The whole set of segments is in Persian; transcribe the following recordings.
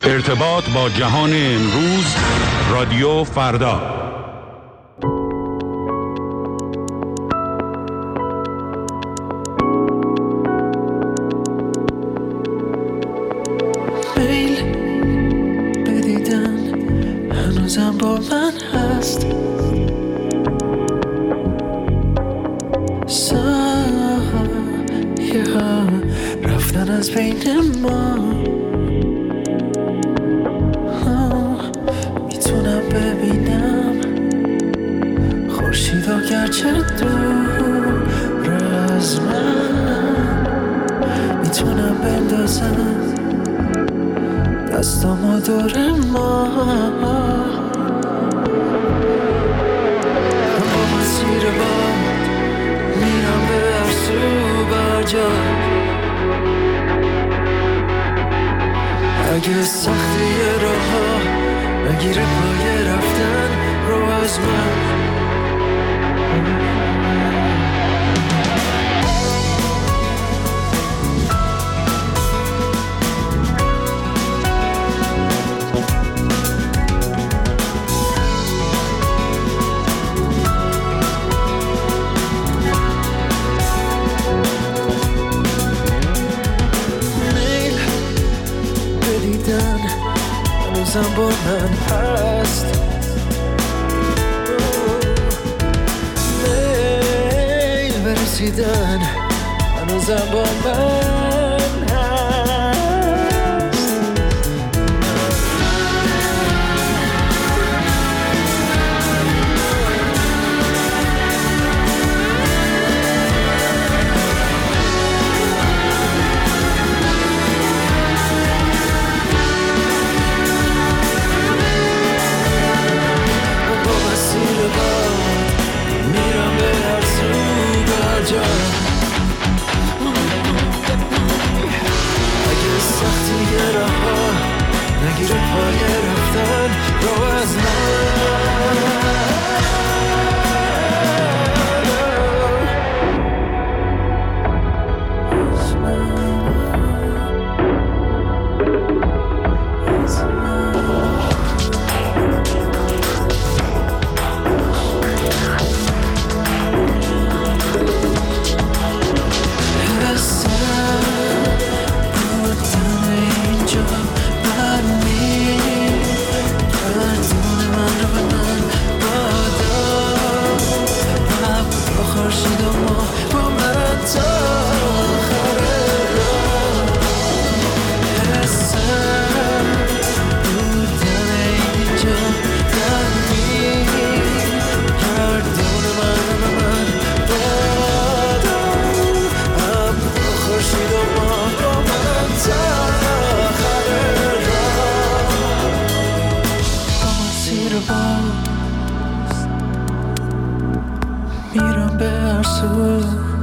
ارتباط با جهان امروز، رادیو فردا. میل بدیدن هنوزم با من هست، سایه ها رفتن از بین ما. میتونم ببینم خورشید و گرچه دور از من، میتونم بندازم دستامو دور ما. با مسیر باد میرم به هر سو برجا، اگه سختی راه ها نگیره پای رفتن رو از من. هنوزم با من هست، میل برسیدن هنوزم با من هست. میرم به هر سو برجا، اگه سختی راه ها نگیره پای رفتن رو از میرم به هر سو،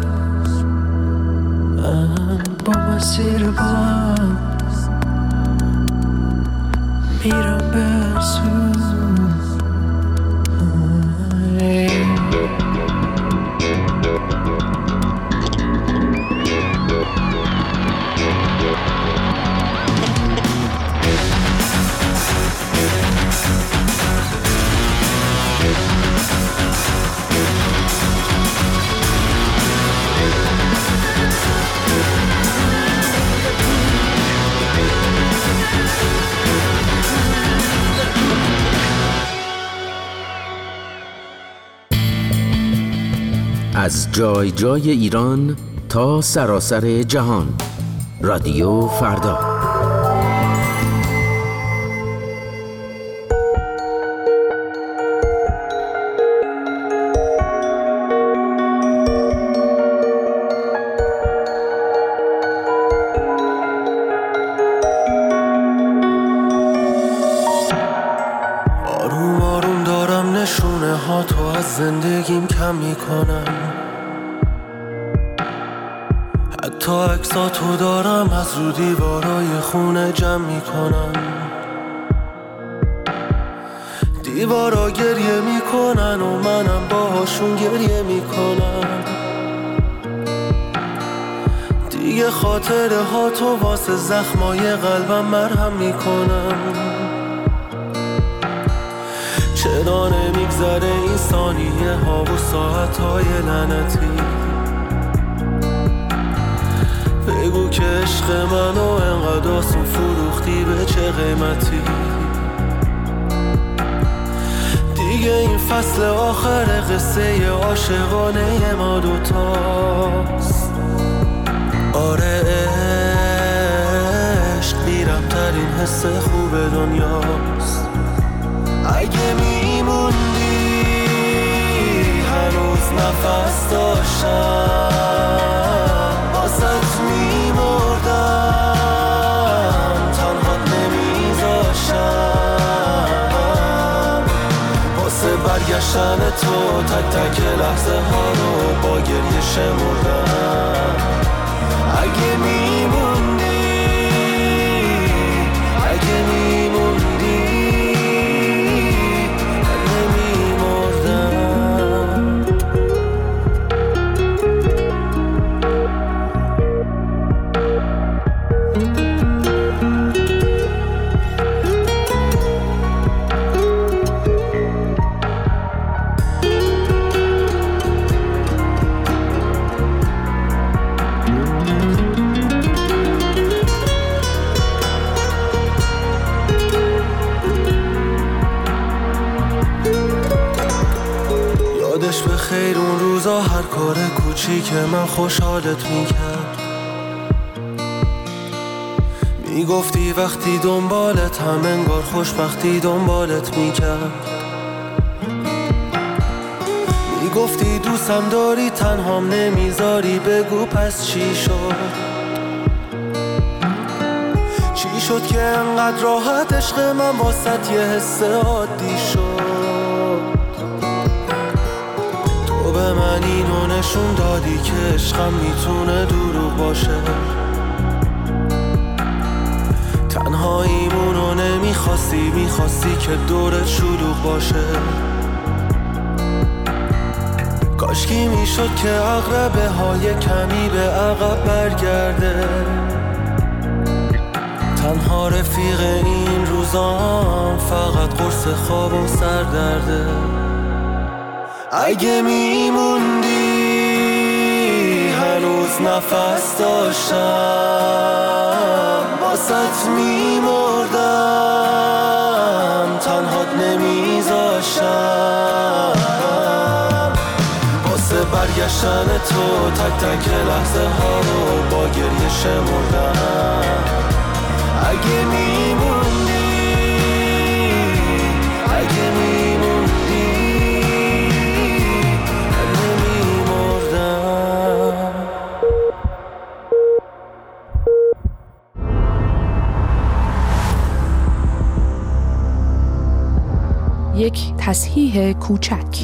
با مسیر باز میرم به هر سو. از جای جای ایران تا سراسر جهان، رادیو فردا. آروم آروم دارم نشونه ها تو از زندگیم کم میکنم، حتی عکساتو دارم از رو دیوارای خونه جمع میکنم. دیوارا گریه میکنن و منم باهاشون گریه میکنم. دیگه خاطره ها تو واسه زخمای قلبم مرهم میکنم. چرا نمیگذره این ثانیه ها و ساعت های لعنتی؟ بگو که عشق منو انقدر آسون فروختی به چه قیمتی؟ دیگه این فصل آخر قصه عاشقانه ما دوتاست. آره عشق بی‌رحم‌ترین حس خوب دنیاست. اگه میموندی هنوز نفس داشتم، واسه میمردم تنهات نمیذاشتم. واسه برگشتن تو تک تک لحظه ها رو با گریه شمردم. اگه میموندی، اگه میموندی نمیمردم. یادش به خیر اون روزا هر کار کوچیک من خوشحالت میکرد. میگفتی وقتی دنبالت هم انگار خوشبختی دنبالت میکرد. میگفتی دوستم داری تنهام نمیذاری، بگو پس چی شد؟ چی شد که انقدر راحت عشق من واسط یه حس عادی شد؟ تو به من اینو نشون دادی که عشقم میتونه دروغ باشه. تنهاییمونو نمیخواستی، میخواستی که دورت شلوغ باشه. کاشکی میشد که عقربه های کمی به عقب برگرده. تنها رفیق این روزام فقط قرص خواب و سردرده. اگه میموندی هنوز نفس داشتم، واسط میمردم تنهات نمیذاشتم. واسه برگشتن تو تک تک لحظه ها رو با گریه شمردم. اگه میموندی، اگه میموندی نمیمردم. یک تصحیح کوچک.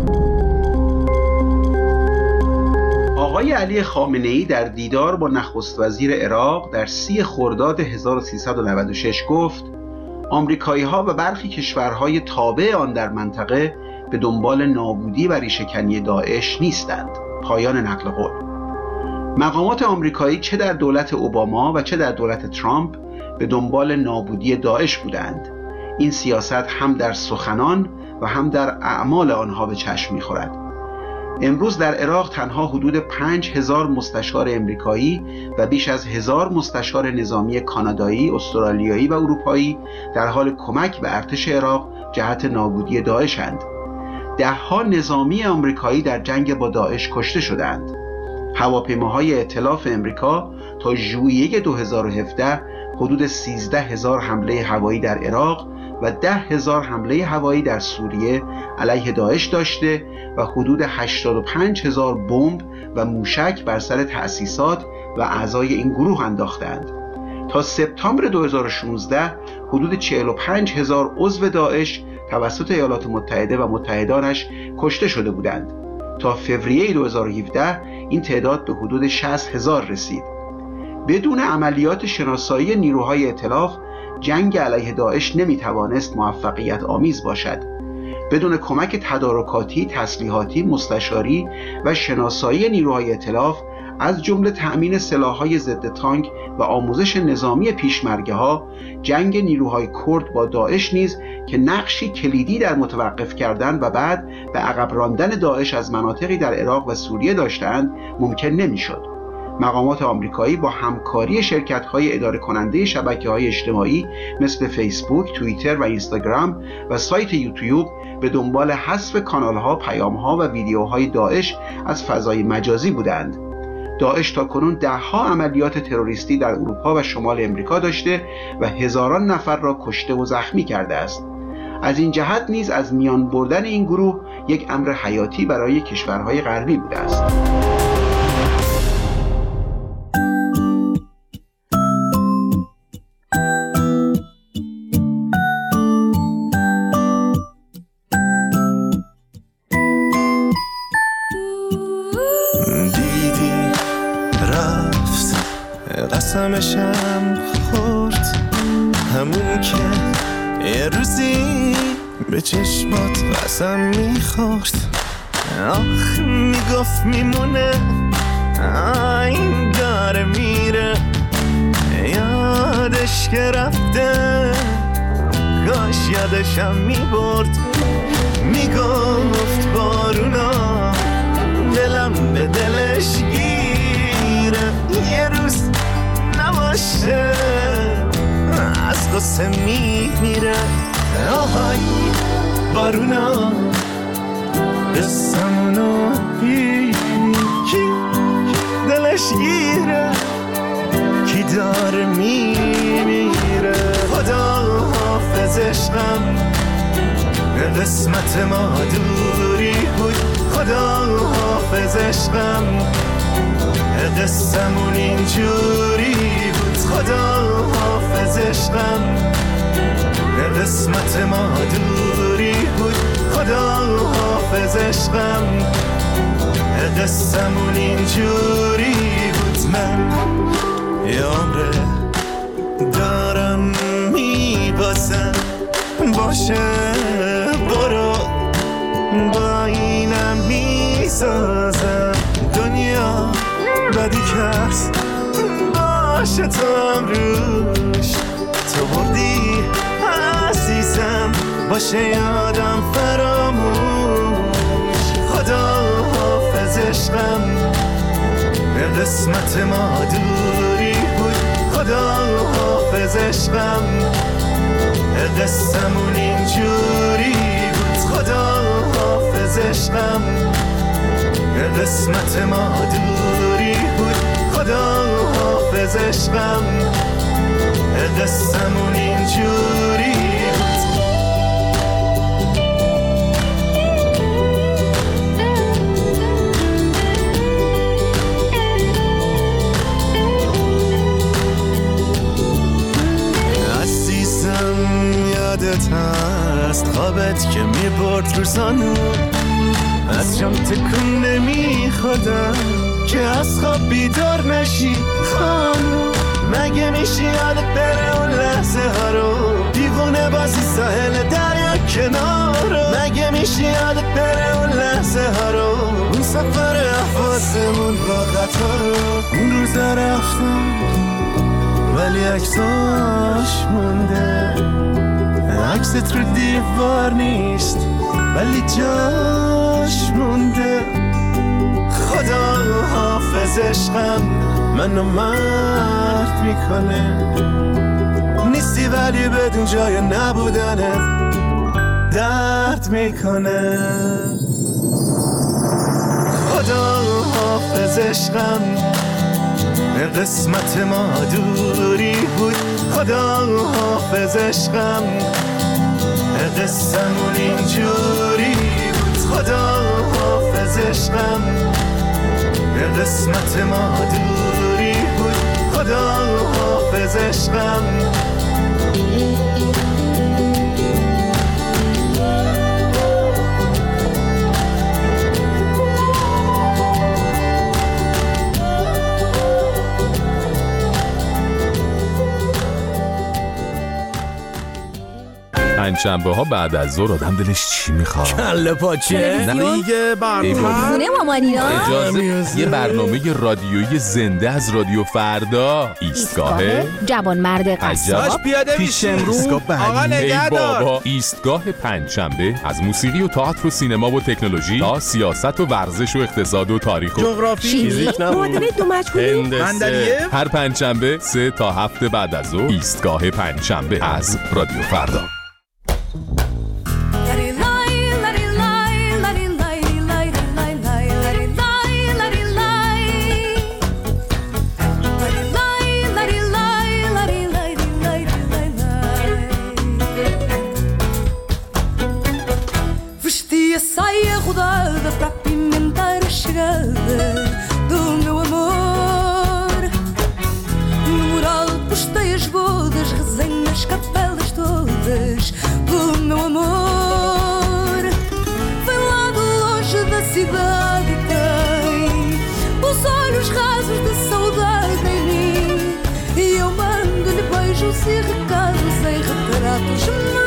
آقای علی خامنه‌ای در دیدار با نخست وزیر عراق در 30 خرداد 1396 گفت آمریکایی‌ها و برخی کشورهای تابع آن در منطقه به دنبال نابودی و ریشه‌کنی داعش نیستند. پایان نقل قول. مقامات آمریکایی چه در دولت اوباما و چه در دولت ترامپ به دنبال نابودی داعش بودند. این سیاست هم در سخنان و هم در اعمال آنها به چشم می‌خورد. امروز در عراق تنها حدود 5000 مستشار امریکایی و بیش از 1000 مستشار نظامی کانادایی، استرالیایی و اروپایی در حال کمک به ارتش عراق جهت نابودی داعش‌اند. ده‌ها نظامی آمریکایی در جنگ با داعش کشته شدند. هواپیماهای ائتلاف امریکا تا ژوئیه 2017 حدود 13000 حمله هوایی در عراق و 10,000 حمله هوایی در سوریه علیه داعش داشته و حدود 85,000 بمب و موشک بر سر تأسیسات و اعضای این گروه انداختند. تا سپتامبر 2016 حدود 45,000 عضو داعش توسط ایالات متحده و متحدانش کشته شده بودند. تا فوریه 2017 این تعداد به حدود 60,000 رسید. بدون عملیات شناسایی نیروهای ائتلاف جنگ علیه داعش نمیتوانست موفقیت آمیز باشد. بدون کمک تدارکاتی، تسلیحاتی، مستشاری و شناسایی نیروهای ائتلاف از جمله تأمین سلاح‌های ضد تانک و آموزش نظامی پیشمرگه‌ها، جنگ نیروهای کرد با داعش نیز که نقشی کلیدی در متوقف کردن و بعد به عقب راندن داعش از مناطقی در عراق و سوریه داشتند ممکن نمی‌شد. مقامات آمریکایی با همکاری شرکت‌های اداره کننده شبکه‌های اجتماعی مثل فیسبوک، توییتر و اینستاگرام و سایت یوتیوب به دنبال حذف کانال‌ها، پیام‌ها و ویدیوهای داعش از فضای مجازی بودند. داعش تاکنون 10 عملیات تروریستی در اروپا و شمال امریکا داشته و هزاران نفر را کشته و زخمی کرده است. از این جهت نیز از میان بردن این گروه یک امر حیاتی برای کشورهای غربی بوده است. قسمشم خورد همون که یه روزی به چشمات قسم میخورد. آخ میگفت میمونه این داره میره، یادش که رفته کاش یادشم میبرد. میگفت بارونا دلم به دلش گیره، یه روز نباشه از قصه میمیره. آهای بارونا قصمونو کی دلش گیره، کی داره میمیره. خدا حافظ عشقم قسمت ما دوری بود، خدا حافظ عشقم قصمون اینجوری بود. خدا حافظ عشقم قسمت ما دوری بود، خدا حافظ عشقم قصمون اینجوری بود. من یه عمره دارم میبازم، باشه برو با اینم میسازم. دنیا بدی کرد باشه تو هم روش، تو بردی عزیزم باشه یادم فراموش. خدا حافظ عشقم قسمت ما دوری بود، خدا حافظ عشقم قصمون اینجوری بود. خدا حافظ عشقم قسمت ما دوری بود، خدا حافظ عشقم قصمون اینجوری بود. عزیزم یادت هست خوابت که میبرد روزانو، از جام تکون نمیخوادم که از خواب بیدار نشی خانم. مگه میشه یادت بره اون لحظه ها رو، دیوونه بازی ساحل دریا کنار رو. مگه میشه یادت بره اون لحظه ها رو، اون سفر احواسمون با قطار رو. اون روزا رفتم ولی عکساش مونده، عکست رو دیوار نیست ولی جاش مونده. خدا حافظ عشقم منو مرد میکنه، نیستی ولی بدون جای نبودنت درد میکنه. خدا حافظ عشقم قسمت ما دوری بود، خدا حافظ عشقم قصمون اینجوری بود. خدا حافظ عشقم قسمت ما دوری بود، خدا حافظ عشقم. پنجشنبه ها بعد از ظهر آدم دلش چی میخواد؟ کله پاچه؟ نه دیگه برنامه خونه مامانینا. اجازه یه برنامه رادیویی زنده از رادیو فردا. ایستگاه جوانمرد قصاب پیاده میشیم رو آقا نگهدار. بابا ایستگاه پنجشنبه از موسیقی و تئاتر و سینما و تکنولوژی تا سیاست و ورزش و اقتصاد و تاریخ و جغرافی، فیزیک، معادله دو مجهولی، هندسه. هر پنجشنبه 3 تا 7 بعد از ظهر. ایستگاه پنجشنبه از رادیو فردا. Saia rodada para apimentar a chegada do meu amor. No mural postei as bodas, rezei nas capelas todas do meu amor. Vem lá de longe da cidade e tem os olhos rasos de saudade em mim. E eu mando-lhe beijos e recados em retratos meus.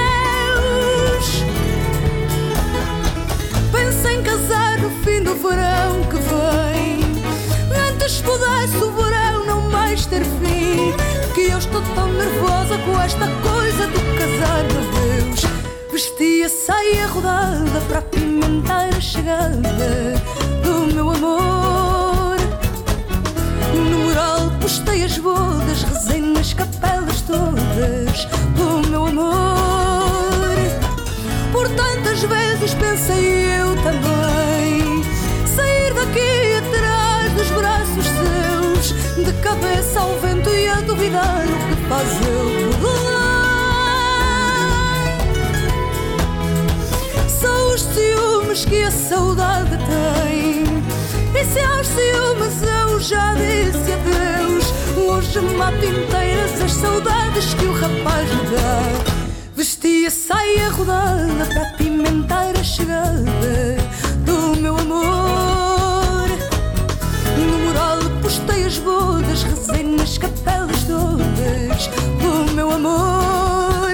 Penso em casar no fim do verão que vem, antes pudesse o verão não mais ter fim. Que eu estou tão nervosa com esta coisa do casar, meu Deus. Vesti a saia rodada para apimentar a chegada do meu amor. No mural postei as bodas, rezei nas capelas todas do meu amor. Por tantas vezes pensei eu também sair daqui atrás dos braços seus, de cabeça ao vento e a duvidar o que faz ele por lá. São os ciúmes que a saudade tem, e se aos ciúmes eu já disse adeus, hoje mato inteiras as saudades que o rapaz me dá. Vesti a saia rodada para apimentar a chegada do meu amor. No mural postei as bodas, rezei nas capelas todas do meu amor.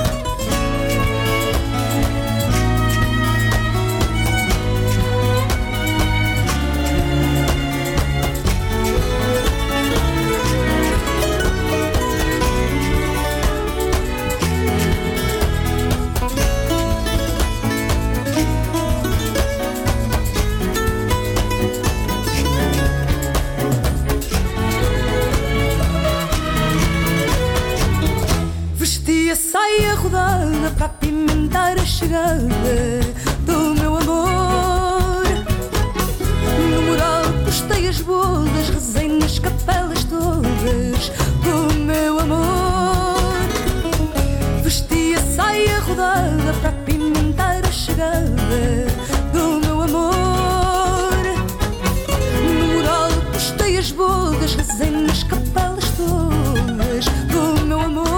Saia rodada para apimentar a chegada do meu amor. No mural postei as bodas, rezei nas capelas todas do meu amor. Vesti a saia rodada para apimentar a chegada do meu amor. No mural postei as bodas, rezei nas capelas todas do meu amor.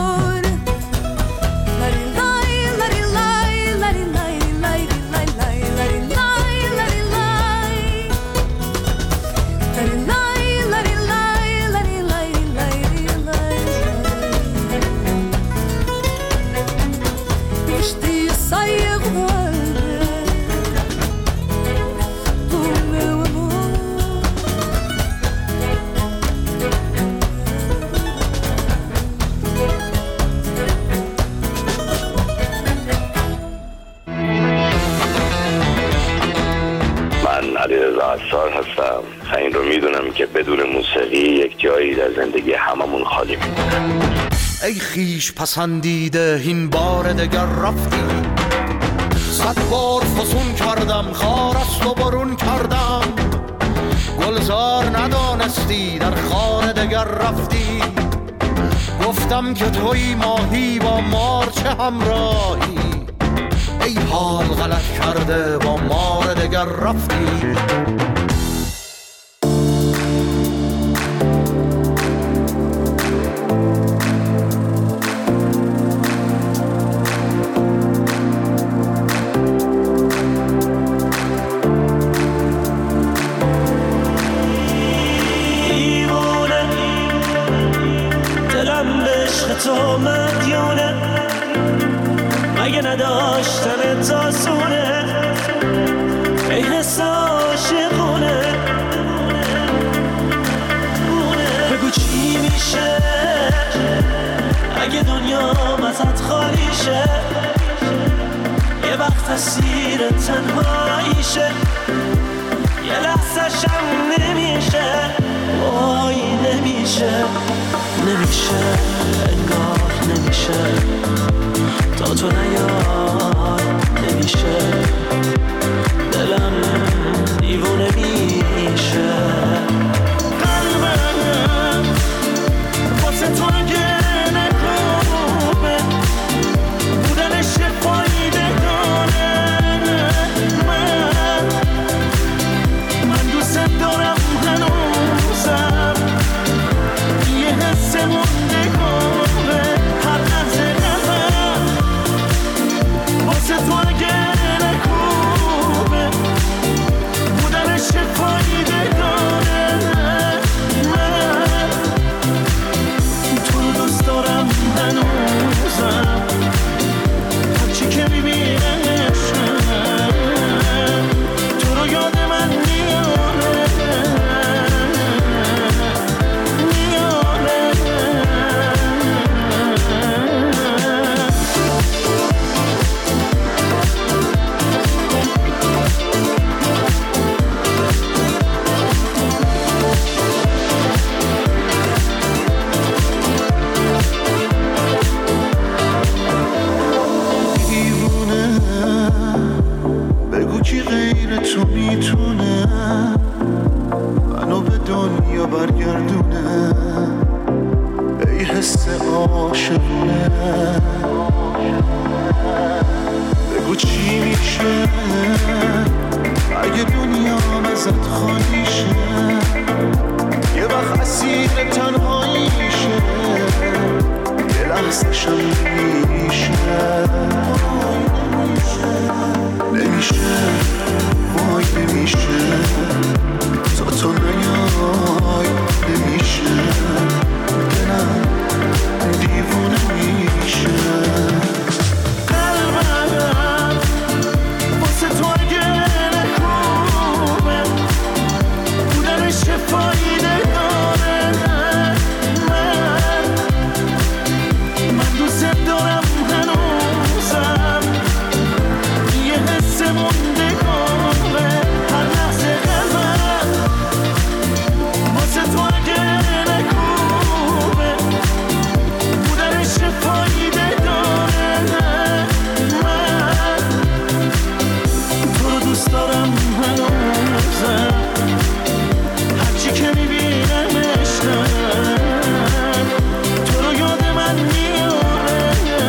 عصار هستم. این رو میدونم که بدون موسیقی یک جایی در زندگی هممون خالی میمونه. ای خیش پسندیده این بار دگر رفتی، 100 بار فسون کردم خارست و برون کردم، گلزار ندانستی در خانه دگر رفتی، گفتم که توی ماهی با مار چه همراهی، ای حال غلط کرده با مار دگر رفتی. دلم به عشق تو مدیونه، اگه نداشتن تاسونه ای حس عاشقونه بگو چی میشه اگه دنیا ازت خالی شه یه وقت اسیر تنهاییشه یه لحظه شم نمیشه وای نمیشه نمیشه انگار نمیشه تا تو نیای نمیشه دلم دیوونه میشه قلبم واسه تو اگه نکوبه بودنش فایده داره من دوست دارم هنوزم یه حس مونده کنه هر لحظه قلبم واسه تو اگه نکوبه بودنش فایده داره من تو رو دوست دارم هنوزم هرچی که میبینمشم تو رو یاد من میاره بگو کی غیر تو میتونه منو به دنیا برگردونه ای حس عاشقونه بگو چی میشه اگه دنیا ازت خالی شه یه وقت اسیر تنهاییشه یه لحظه شم نمیشه نمیشه وای نمیشه تا تو نیای نمیشه دلم دیوونه میشه قلبم واسه تو اگه نکوبه بودنش فایده داره من دوست دارم هنوزم یه حس مونده کنه هر لحظه قلبم واسه تو اگه نکوبه بودنش فایده داره من تو رو دوست دارم هنوزم هرچی که میبینمشم تو رو یاد من میاره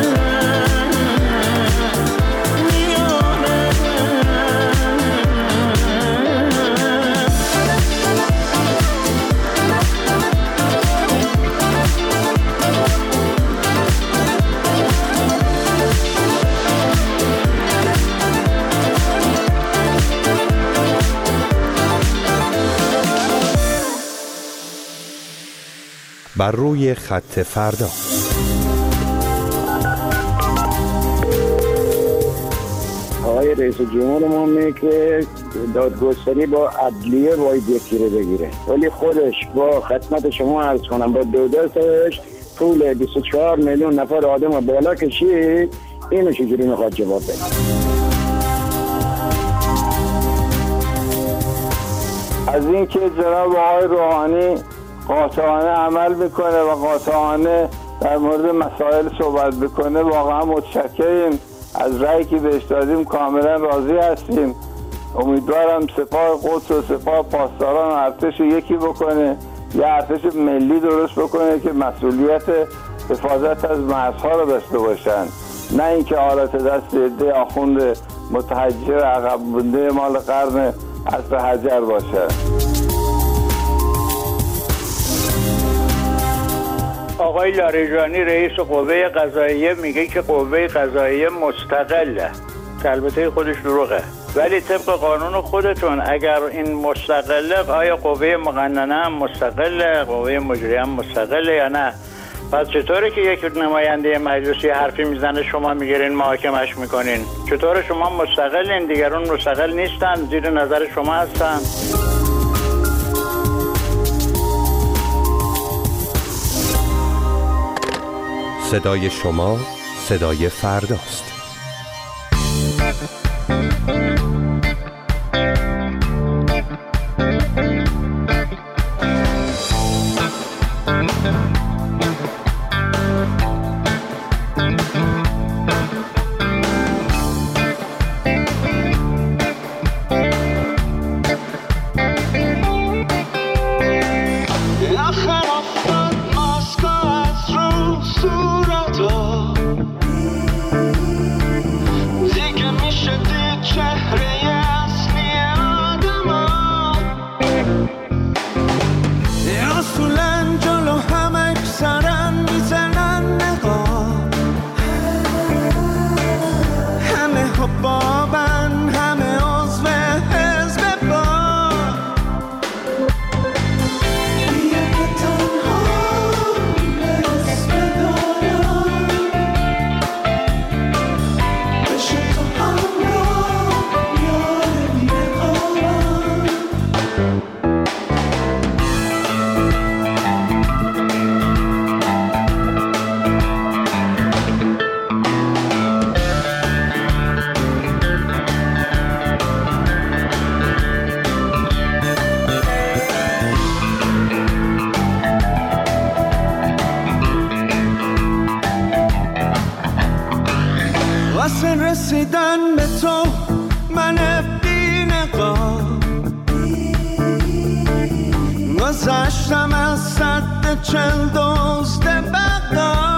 بر روی خط فردا. آقای رئیس جمهور میگه که دادگستری با عدلیه باید یکی رو بگیره، ولی خودش با خدمت شما عرض کنم با دادگستریش پول 24 میلیون نفر آدم بالا کشید، اینو چجوری میخواد جواب بده؟ از اینکه جناب آقای روحانی قاطعانه عمل میکنه و قاطعانه در مورد مسائل صحبت بکنه واقعا متشکریم. از رأیی که بهش دادیم کاملا راضی هستیم. امیدوارم سپاه قدس و سپاه پاسداران و ارتش یکی بکنه، یه ارتش ملی درست بکنه که مسئولیت حفاظت از مرزها رو داشته باشن، نه اینکه آلت دست عده آخوند متحجر عقب مونده مال قرن عصر حجر باشه. آقای لاریجانی رئیس قوه قضاییه میگه که قوه قضاییه مستقله، البته خودش دروغه، ولی طبق قانون خودتون اگر این مستقله، آیا قوه مقننه هم مستقله، قوه مجریه هم مستقله یا نه؟ پس چطوره که یک نماینده مجلسی حرفی میزنه شما میگیرین محاکمش میکنین؟ چطوره شما مستقلین دیگران مستقل نیستن، زیر نظر شما هستن؟ صدای شما صدای فرداست. رسیدن به تو من بی‌نقاب گذشتم از سد 40 دزد بغداد